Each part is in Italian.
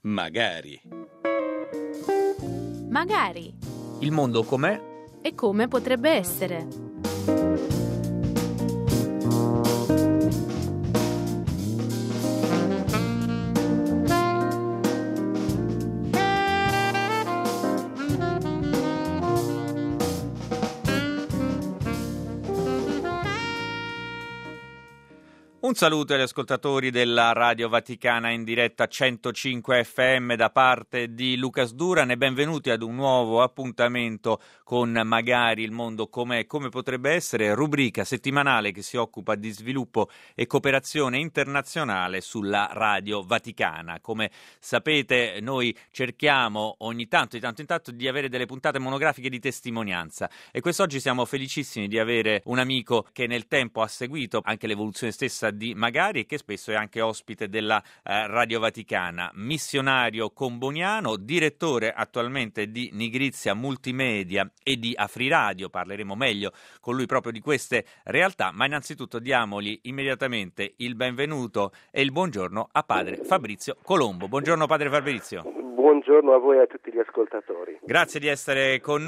Magari. Magari. Il mondo com'è? E come potrebbe essere? Un saluto agli ascoltatori della Radio Vaticana in diretta 105 FM da parte di Lucas Duran e benvenuti ad un nuovo appuntamento con Magari il mondo come potrebbe essere, rubrica settimanale che si occupa di sviluppo e cooperazione internazionale sulla Radio Vaticana. Come sapete noi cerchiamo ogni tanto, di tanto in tanto, di avere delle puntate monografiche di testimonianza e quest'oggi siamo felicissimi di avere un amico che nel tempo ha seguito anche l'evoluzione stessa di Magari e che spesso è anche ospite della Radio Vaticana, missionario comboniano, direttore attualmente di Nigrizia Multimedia e di Afriradio. Parleremo meglio con lui proprio di queste realtà, ma innanzitutto diamogli immediatamente il benvenuto e il buongiorno a padre Fabrizio Colombo. Buongiorno padre Fabrizio. Buongiorno a voi e a tutti gli ascoltatori. Grazie di essere con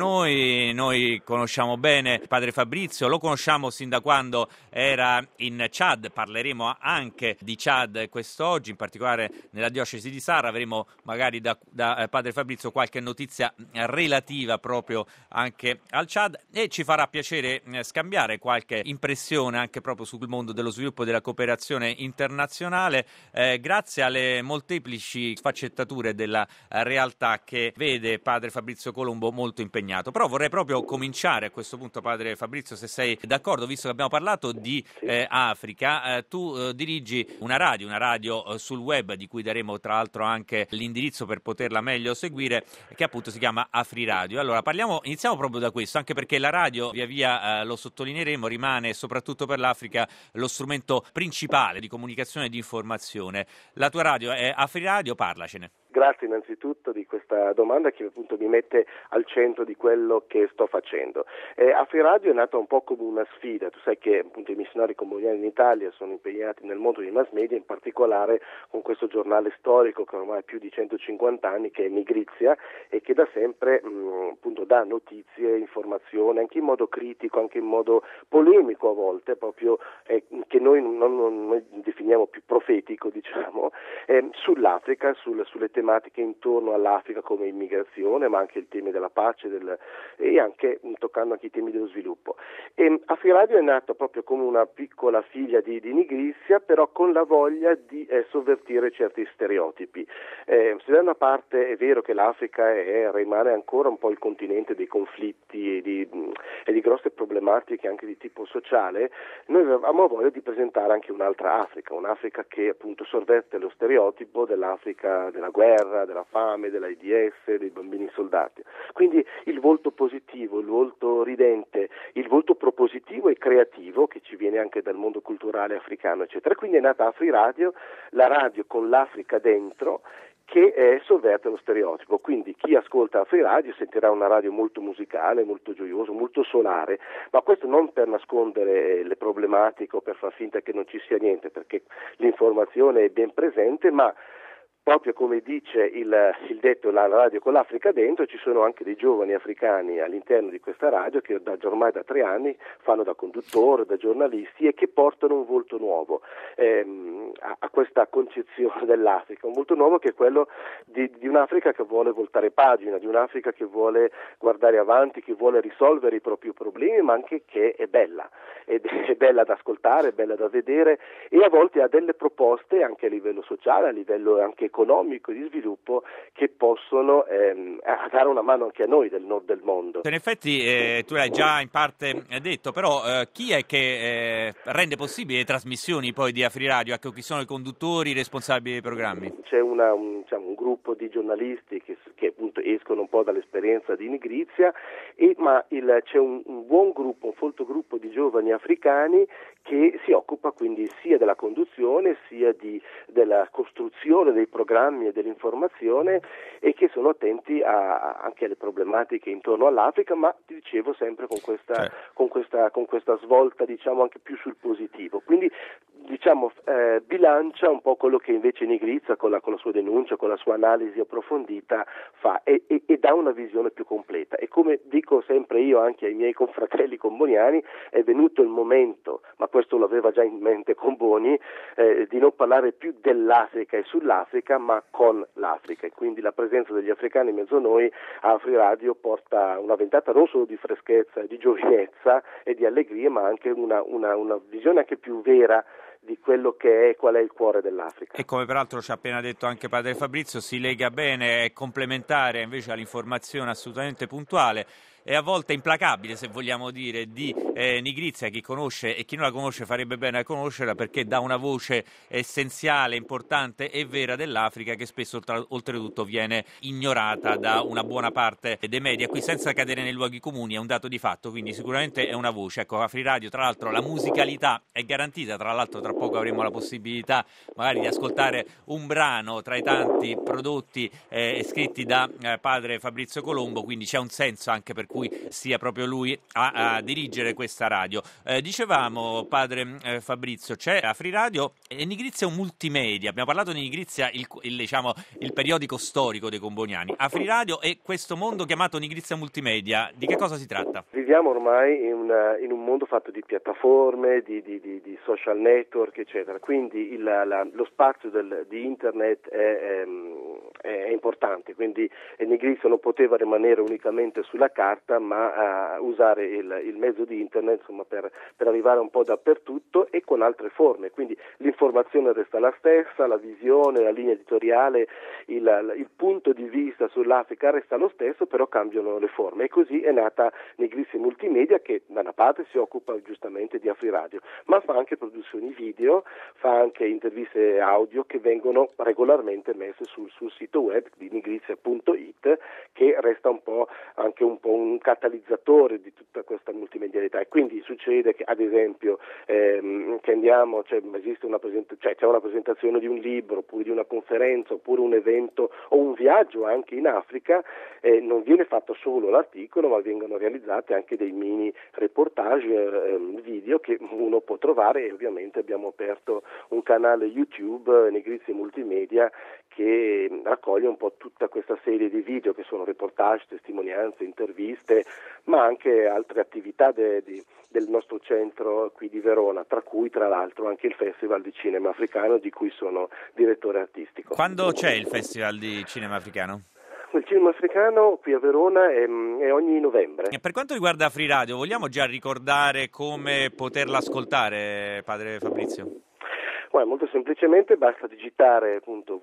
noi conosciamo bene padre Fabrizio, lo conosciamo sin da quando era in Chad, parleremo anche di Chad quest'oggi, in particolare nella diocesi di Sarra, avremo magari da padre Fabrizio qualche notizia relativa proprio anche al Chad e ci farà piacere scambiare qualche impressione anche proprio sul mondo dello sviluppo e della cooperazione internazionale, grazie alle molteplici sfaccettature della realtà che vede padre Fabrizio Colombo molto impegnato. Però vorrei proprio cominciare a questo punto, padre Fabrizio, se sei d'accordo, visto che abbiamo parlato di Africa, tu dirigi una radio sul web, di cui daremo tra l'altro anche l'indirizzo per poterla meglio seguire, che appunto si chiama Afriradio. Allora iniziamo proprio da questo, anche perché la radio, via via lo sottolineeremo, rimane soprattutto per l'Africa lo strumento principale di comunicazione e di informazione. La tua radio è Afriradio, parlacene. Grazie innanzitutto di questa domanda che appunto mi mette al centro di quello che sto facendo. Afriradio è nata un po' come una sfida. Tu sai che appunto i missionari comboniani in Italia sono impegnati nel mondo dei mass media, in particolare con questo giornale storico che ormai ha più di 150 anni, che è Nigrizia, e che da sempre appunto dà notizie, informazioni, anche in modo critico, anche in modo polemico a volte, proprio che noi definiamo più profetico, diciamo, sull'Africa, sulle tematiche intorno all'Africa come immigrazione, ma anche i temi della pace e anche toccando anche i temi dello sviluppo. Afriradio è nato proprio come una piccola figlia di Nigrizia, però con la voglia di sovvertire certi stereotipi. Se da una parte è vero che l'Africa rimane ancora un po' il continente dei conflitti e di grosse problematiche anche di tipo sociale, noi avevamo voglia di presentare anche un'altra Africa, un'Africa che appunto sovverte lo stereotipo dell'Africa della guerra, della fame, dell'AIDS, dei bambini soldati. Quindi il volto positivo, il volto ridente, il volto propositivo e creativo che ci viene anche dal mondo culturale africano, eccetera. Quindi è nata Afriradio, la radio con l'Africa dentro, che sovverte lo stereotipo. Quindi chi ascolta Afriradio sentirà una radio molto musicale, molto gioiosa, molto solare, ma questo non per nascondere le problematiche o per far finta che non ci sia niente, perché l'informazione è ben presente, ma proprio come dice il detto la radio con l'Africa dentro, ci sono anche dei giovani africani all'interno di questa radio che ormai da 3 anni fanno da conduttore, da giornalisti e che portano un volto nuovo a questa concezione dell'Africa, un volto nuovo che è quello di un'Africa che vuole voltare pagina, di un'Africa che vuole guardare avanti, che vuole risolvere i propri problemi, ma anche che è bella da ascoltare, è bella da vedere e a volte ha delle proposte anche a livello sociale, a livello anche economico e di sviluppo che possono dare una mano anche a noi del nord del mondo. In effetti tu l'hai già in parte detto, però chi è che rende possibili le trasmissioni poi di Afriradio? Ecco, chi sono i conduttori, i responsabili dei programmi? C'è un gruppo di giornalisti che appunto escono un po' dall'esperienza di Nigrizia, ma c'è un buon gruppo, un folto gruppo di giovani africani che si occupa quindi sia della conduzione sia della costruzione dei programmi programmi e dell'informazione e che sono attenti anche alle problematiche intorno all'Africa, ma ti dicevo sempre con questa svolta, diciamo, anche più sul positivo. Quindi bilancia un po' quello che invece Nigrizia con la sua denuncia, con la sua analisi approfondita fa e dà una visione più completa. E come dico sempre io anche ai miei confratelli comboniani, è venuto il momento, ma questo lo aveva già in mente Comboni, di non parlare più dell'Africa e sull'Africa, ma con l'Africa, e quindi la presenza degli africani in mezzo a noi a Afri Radio porta una ventata non solo di freschezza, di giovinezza e di allegria, ma anche una visione anche più vera di quello che è, qual è il cuore dell'Africa. E come peraltro ci ha appena detto anche padre Fabrizio, si lega bene, è complementare invece all'informazione assolutamente puntuale e a volte implacabile, se vogliamo dire, di Nigrizia. Chi conosce e chi non la conosce farebbe bene a conoscerla, perché dà una voce essenziale, importante e vera dell'Africa, che spesso oltretutto viene ignorata da una buona parte dei media. Qui, senza cadere nei luoghi comuni, è un dato di fatto, quindi sicuramente è una voce. Ecco, Afri Radio, tra l'altro la musicalità è garantita, tra l'altro tra poco avremo la possibilità magari di ascoltare un brano tra i tanti prodotti scritti da padre Fabrizio Colombo, quindi c'è un senso anche per cui sia proprio lui a dirigere questa radio. Dicevamo, padre Fabrizio, c'è Afri Radio e Nigrizia è un multimedia. Abbiamo parlato di Nigrizia, il periodico storico dei comboniani. Afri Radio e questo mondo chiamato Nigrizia Multimedia, di che cosa si tratta? Viviamo ormai in un mondo fatto di piattaforme, di social network, eccetera, quindi lo spazio di internet è importante, quindi Nigrizia non poteva rimanere unicamente sulla carta, ma usare il mezzo di internet, insomma, per arrivare un po' dappertutto e con altre forme. Quindi l'informazione resta la stessa, la visione, la linea editoriale, il punto di vista sull'Africa resta lo stesso, però cambiano le forme, e così è nata Nigrizia Multimedia, che da una parte si occupa giustamente di Afri Radio, ma fa anche produzioni video, fa anche interviste audio che vengono regolarmente messe sul sito web di nigrizia.it, che resta un po' un catalizzatore di tutta questa multimedialità. E quindi succede che, ad esempio, che andiamo, c'è una presentazione di un libro, oppure di una conferenza, oppure un evento o un viaggio anche in Africa, non viene fatto solo l'articolo, ma vengono realizzati anche dei mini reportage video che uno può trovare, e ovviamente abbiamo aperto un canale YouTube, Nigrizia Multimedia, che raccoglie un po' tutta questa serie di video che sono reportage, testimonianze, interviste, ma anche altre attività del nostro centro qui di Verona, tra cui tra l'altro anche il Festival di Cinema Africano, di cui sono direttore artistico. Quando c'è il Festival di Cinema Africano? Il cinema africano qui a Verona è ogni novembre. E per quanto riguarda Afri Radio, vogliamo già ricordare come poterla ascoltare, padre Fabrizio? Molto semplicemente basta digitare appunto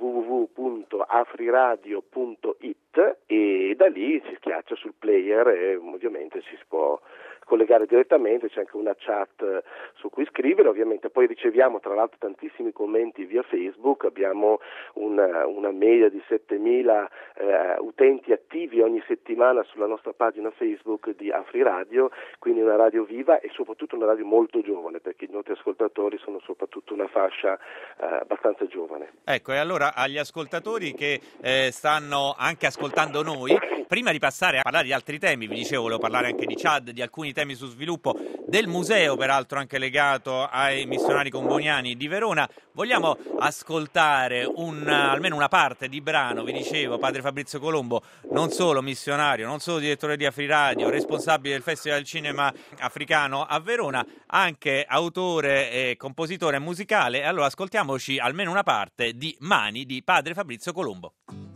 www.afriradio.it e da lì si schiaccia sul player e ovviamente si può collegare direttamente, c'è anche una chat su cui scrivere, ovviamente poi riceviamo tra l'altro tantissimi commenti via Facebook, abbiamo una media di 7.000 utenti attivi ogni settimana sulla nostra pagina Facebook di Afri Radio, quindi una radio viva e soprattutto una radio molto giovane, perché i nostri ascoltatori sono soprattutto una fascia abbastanza giovane. Ecco, e allora agli ascoltatori che stanno anche ascoltando noi, prima di passare a parlare di altri temi, vi dicevo, volevo parlare anche di Chad, di alcuni temi su sviluppo, del museo peraltro anche legato ai missionari comboniani di Verona, vogliamo ascoltare almeno una parte di brano. Vi dicevo, padre Fabrizio Colombo, non solo missionario, non solo direttore di Afri Radio, responsabile del Festival del Cinema Africano a Verona, anche autore e compositore musicale. Allora ascoltiamoci almeno una parte di Mani di padre Fabrizio Colombo.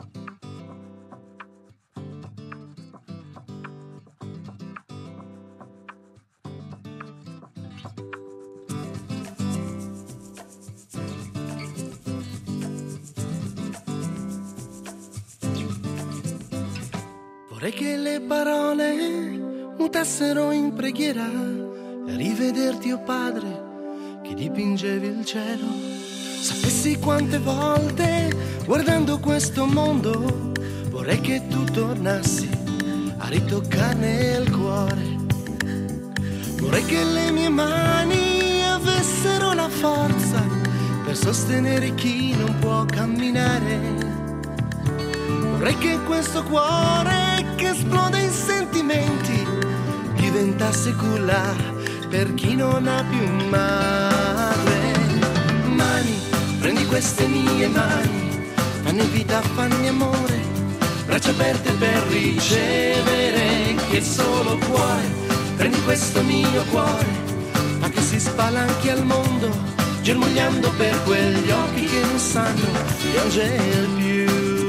Vorrei che le parole mutassero in preghiera e rivederti, o Padre, che dipingevi il cielo. Sapessi quante volte, guardando questo mondo, vorrei che tu tornassi a ritoccarne il cuore. Vorrei che le mie mani avessero la forza per per sostenere chi non può camminare. Vorrei che questo cuore che esplode in sentimenti diventasse culla per chi non ha più madre. Mani, prendi queste mie mani, fanno vita, fanno amore, braccia aperte per ricevere che solo cuore. Prendi questo mio cuore, fa che si spalanchi al mondo, germogliando per quegli occhi che non sanno piangere più.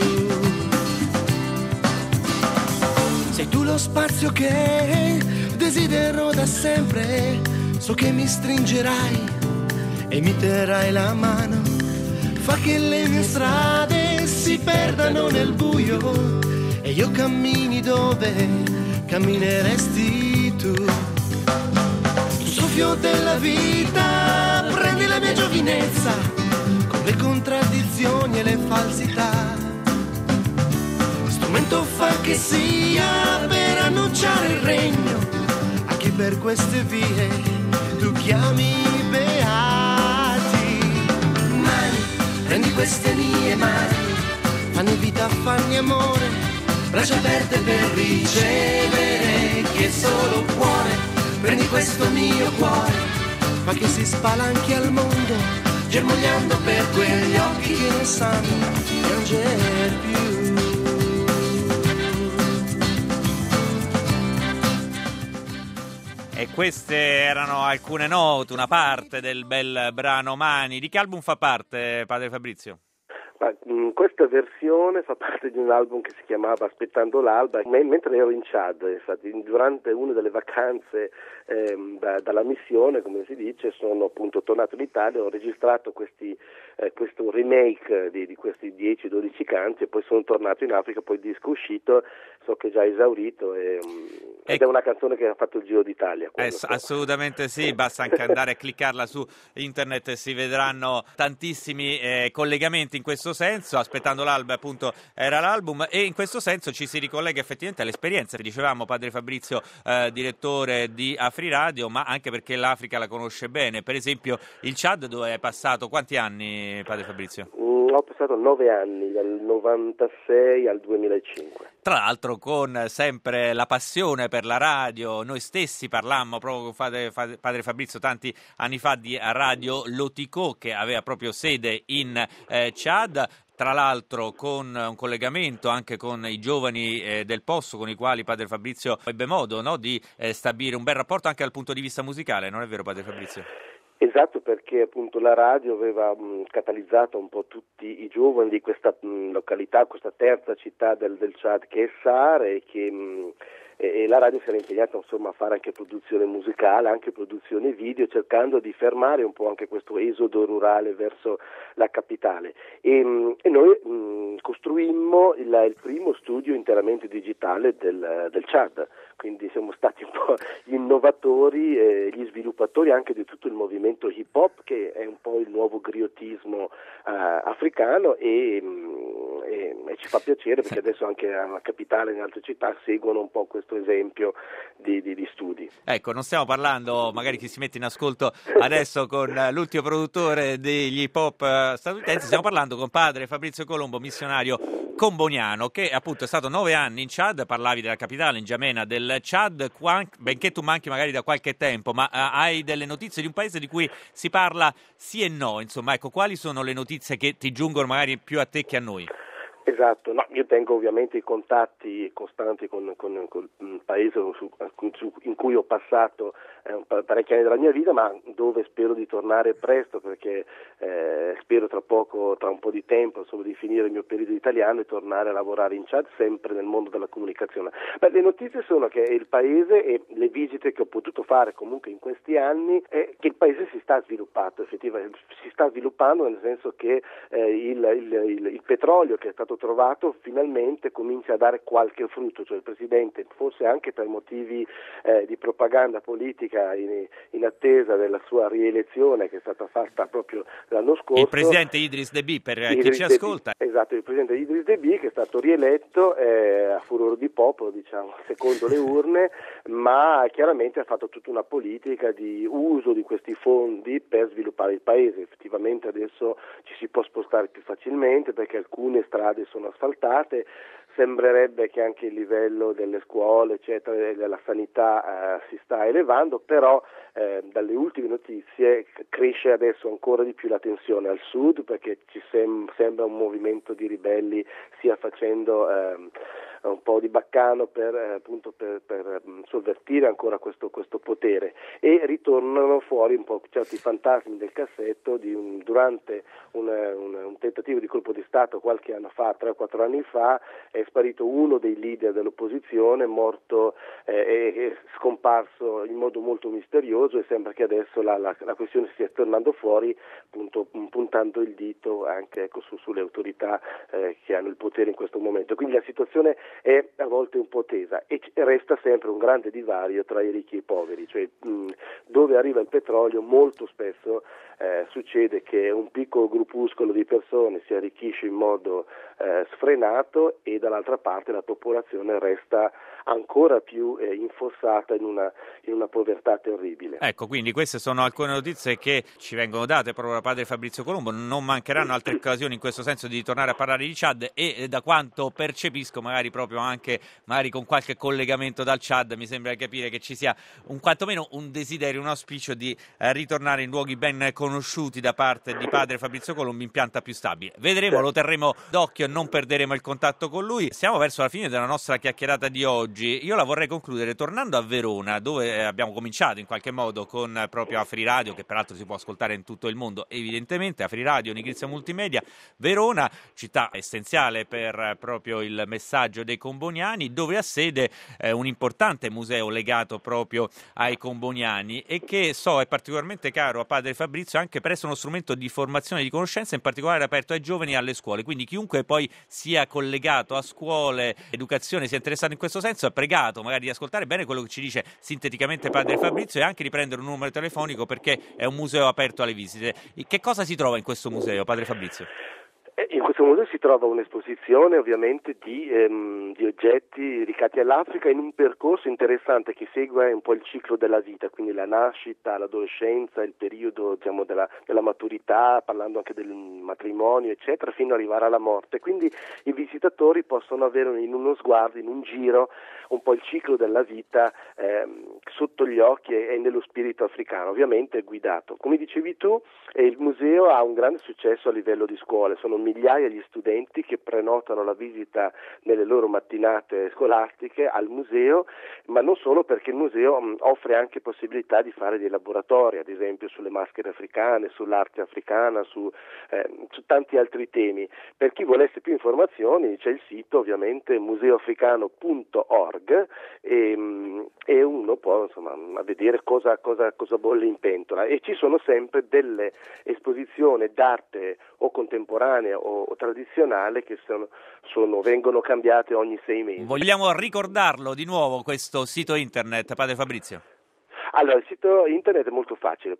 Sei tu lo spazio che desidero da sempre, so che mi stringerai e mi terrai la mano, fa che le mie strade si perdano nel buio e io cammini dove cammineresti tu. Il soffio della vita prendi la mia giovinezza con le contraddizioni e le falsità. Strumento fa che sia per annunciare il regno a chi per queste vie tu chiami beati. Mani, prendi queste mie mani, fanno vita, fanno amore, braccia aperte per ricevere che solo cuore. Prendi questo mio cuore, fa che si spalanchi al mondo, germogliando per quegli occhi che non sanno piangere più. E queste erano alcune note, una parte del bel brano Mani. Di che album fa parte, padre Fabrizio? Questa versione fa parte di un album che si chiamava Aspettando l'alba. Mentre ero in Chad, infatti, durante una delle vacanze dalla missione, come si dice, sono appunto tornato in Italia, ho registrato questo remake di questi 10-12 canti e poi sono tornato in Africa, poi il disco è uscito, so che è già esaurito ed è una canzone che ha fatto il giro d'Italia. Assolutamente sì, basta anche andare a cliccarla su internet e si vedranno tantissimi collegamenti in questo senso. Aspettando l'alba appunto era l'album e in questo senso ci si ricollega effettivamente all'esperienza, dicevamo padre Fabrizio, direttore di AfriRadio, ma anche perché l'Africa la conosce bene. Per esempio il Chad, dove è passato quanti anni, padre Fabrizio? Ho passato 9 anni, dal 96 al 2005. Tra l'altro con sempre la passione per la radio. Noi stessi parlammo proprio con padre Fabrizio tanti anni fa di Radio Lotiko, che aveva proprio sede in Chad, tra l'altro con un collegamento anche con i giovani del posto, con i quali padre Fabrizio ebbe modo, no, di stabilire un bel rapporto anche dal punto di vista musicale, non è vero padre Fabrizio? Esatto, perché appunto la radio aveva catalizzato un po' tutti i giovani di questa località, questa terza città del Chad che è Sar, e la radio si era impegnata insomma a fare anche produzione musicale, anche produzione video, cercando di fermare un po' anche questo esodo rurale verso la capitale. E noi costruimmo il primo studio interamente digitale del Chad, quindi siamo stati un po' gli innovatori e gli sviluppatori anche di tutto il movimento hip hop, che è un po' il nuovo griotismo africano, e ci fa piacere perché adesso anche alla capitale e in altre città seguono un po' questo esempio di studi. Ecco, non stiamo parlando, magari chi si mette in ascolto adesso, con l'ultimo produttore degli hip hop statunitensi, stiamo parlando con padre Fabrizio Colombo, missionario comboniano, che appunto è stato 9 anni in Chad. Parlavi della capitale, in N'Djamena del Chad, benché tu manchi magari da qualche tempo, ma hai delle notizie di un paese di cui si parla sì e no, insomma, ecco, quali sono le notizie che ti giungono magari più a te che a noi? Esatto, no, io tengo ovviamente i contatti costanti con il paese in cui ho passato parecchi anni della mia vita, ma dove spero di tornare presto, perché spero tra un po' di tempo, insomma, di finire il mio periodo italiano e tornare a lavorare in Chad, sempre nel mondo della comunicazione. Beh, le notizie sono che il paese, e le visite che ho potuto fare comunque in questi anni, è che il paese si sta sviluppando, effettivamente si sta sviluppando, nel senso che il petrolio che è stato stato trovato finalmente comincia a dare qualche frutto, cioè il Presidente, forse anche per motivi di propaganda politica in attesa della sua rielezione che è stata fatta proprio l'anno scorso. Il Presidente Idriss Déby, per chi ci ascolta. Esatto, il Presidente Idriss Déby che è stato rieletto a furore di popolo, diciamo, secondo le urne, ma chiaramente ha fatto tutta una politica di uso di questi fondi per sviluppare il paese. Effettivamente adesso ci si può spostare più facilmente perché alcune strade sono asfaltate, sembrerebbe che anche il livello delle scuole eccetera e della sanità si sta elevando, però dalle ultime notizie cresce adesso ancora di più la tensione al sud perché ci sembra un movimento di ribelli stia facendo un po' di baccano per sovvertire ancora questo potere, e ritornano fuori un po' certi fantasmi del cassetto durante un tentativo di colpo di Stato qualche anno fa, 3 o 4 anni fa, è sparito uno dei leader dell'opposizione, morto e scomparso in modo molto misterioso, e sembra che adesso la questione stia tornando fuori, appunto puntando il dito anche sulle autorità che hanno il potere in questo momento. Quindi la situazione è a volte un po' tesa e resta sempre un grande divario tra i ricchi e i poveri, cioè dove arriva il petrolio molto spesso succede che un piccolo gruppuscolo di persone si arricchisce in modo sfrenato e dall'altra parte la popolazione resta ancora più infossata in una povertà terribile. Ecco, quindi queste sono alcune notizie che ci vengono date proprio da padre Fabrizio Colombo. Non mancheranno altre occasioni in questo senso di tornare a parlare di Chad, e da quanto percepisco magari proprio anche con qualche collegamento dal Chad mi sembra capire che ci sia quantomeno un desiderio, un auspicio di ritornare in luoghi ben conosciuti da parte di padre Fabrizio Colombo in pianta più stabile. Vedremo, lo terremo d'occhio e non perderemo il contatto con lui. Siamo verso la fine della nostra chiacchierata di oggi. Io la vorrei concludere tornando a Verona, dove abbiamo cominciato in qualche modo con proprio Afri Radio, che peraltro si può ascoltare in tutto il mondo, evidentemente Afri Radio, Nigrizia Multimedia. Verona, città essenziale per proprio il messaggio dei comboniani, dove ha sede un importante museo legato proprio ai comboniani e che è particolarmente caro a padre Fabrizio anche per essere uno strumento di formazione e di conoscenza, in particolare aperto ai giovani e alle scuole. Quindi chiunque poi sia collegato a scuole, educazione, sia interessato in questo senso, è pregato magari di ascoltare bene quello che ci dice sinteticamente padre Fabrizio e anche di prendere un numero telefonico perché è un museo aperto alle visite. Che cosa si trova in questo museo, padre Fabrizio? In questo museo si trova un'esposizione ovviamente di oggetti dedicati all'Africa in un percorso interessante che segue un po' il ciclo della vita, quindi la nascita, l'adolescenza, il periodo della maturità, parlando anche del matrimonio eccetera, fino ad arrivare alla morte. Quindi i visitatori possono avere in uno sguardo, in un giro, un po' il ciclo della vita sotto gli occhi e nello spirito africano, ovviamente guidato. Come dicevi tu, il museo ha un grande successo a livello di scuole, sono migliaia gli studenti che prenotano la visita nelle loro mattinate scolastiche al museo, ma non solo, perché il museo offre anche possibilità di fare dei laboratori, ad esempio sulle maschere africane, sull'arte africana, su tanti altri temi. Per chi volesse più informazioni c'è il sito ovviamente museoafricano.org e uno può a vedere cosa bolle in pentola, e ci sono sempre delle esposizioni d'arte o contemporanea o tradizionale che vengono cambiate ogni 6 mesi. Vogliamo ricordarlo di nuovo questo sito internet, padre Fabrizio? Allora, il sito internet è molto facile,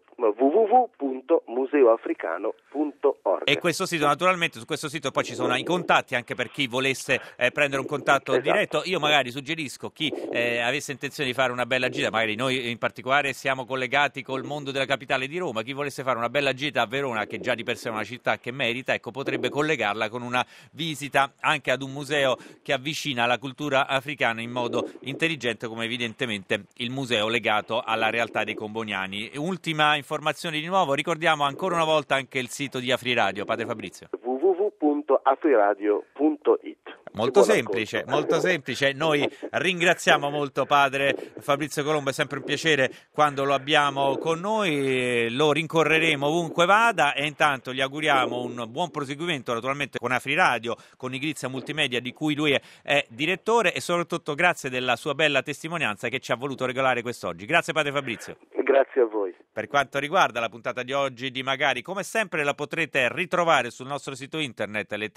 www.museoafricano.org. E questo sito, naturalmente, su questo sito poi ci sono i contatti anche per chi volesse prendere un contatto diretto. Io magari suggerisco chi avesse intenzione di fare una bella gita, magari noi in particolare siamo collegati col mondo della capitale di Roma, chi volesse fare una bella gita a Verona, che già di per sé è una città che merita, ecco, potrebbe collegarla con una visita anche ad un museo che avvicina la cultura africana in modo intelligente, come evidentemente il museo legato alla realtà dei comboniani. Ultima informazione di nuovo, ricordiamo ancora una volta anche il sito di Afri Radio, padre Fabrizio. www.afriradio.it. Molto semplice. Noi ringraziamo molto padre Fabrizio Colombo, è sempre un piacere quando lo abbiamo con noi, lo rincorreremo ovunque vada e intanto gli auguriamo un buon proseguimento naturalmente con Afri Radio, con Igrizia Multimedia di cui lui è direttore e soprattutto grazie della sua bella testimonianza che ci ha voluto regalare quest'oggi. Grazie padre Fabrizio. Grazie a voi. Per quanto riguarda la puntata di oggi di Magari, come sempre la potrete ritrovare sul nostro sito internet le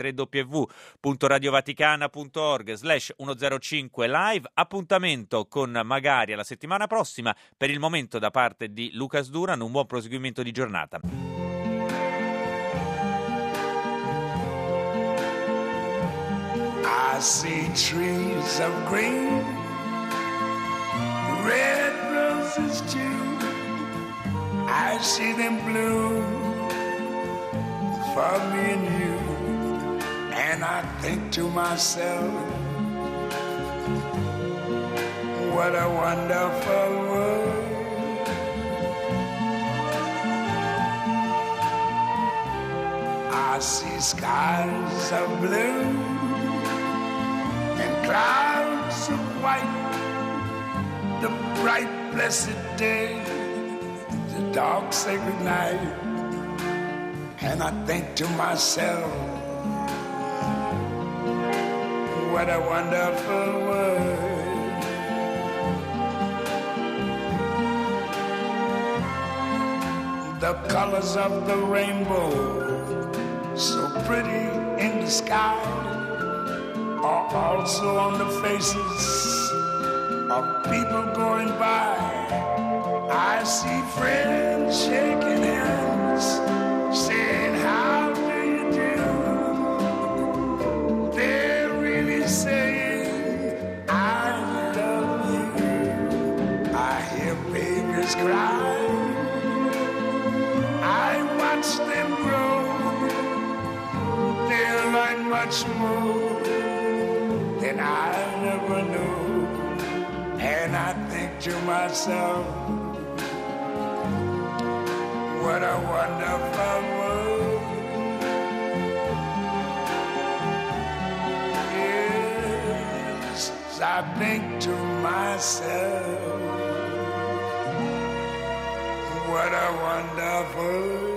www.radiovaticana.org/105 live. Appuntamento con Magari alla settimana prossima. Per il momento da parte di Lucas Duran un buon proseguimento di giornata. I see trees of green, red roses too. I see them bloom for me and you. And I think to myself, what a wonderful world. I see skies of blue and clouds of white, the bright blessed day, the dark sacred night. And I think to myself, what a wonderful world. The colors of the rainbow, so pretty in the sky, are also on the faces of people going by. I see friends shaking hands, saying, how do you do? They're really saying, I love you. I hear babies cry, I watch them grow. They'll learn much more than I never knew. And I think to myself, what a wonderful world. Yes, I think to myself, what a wonderful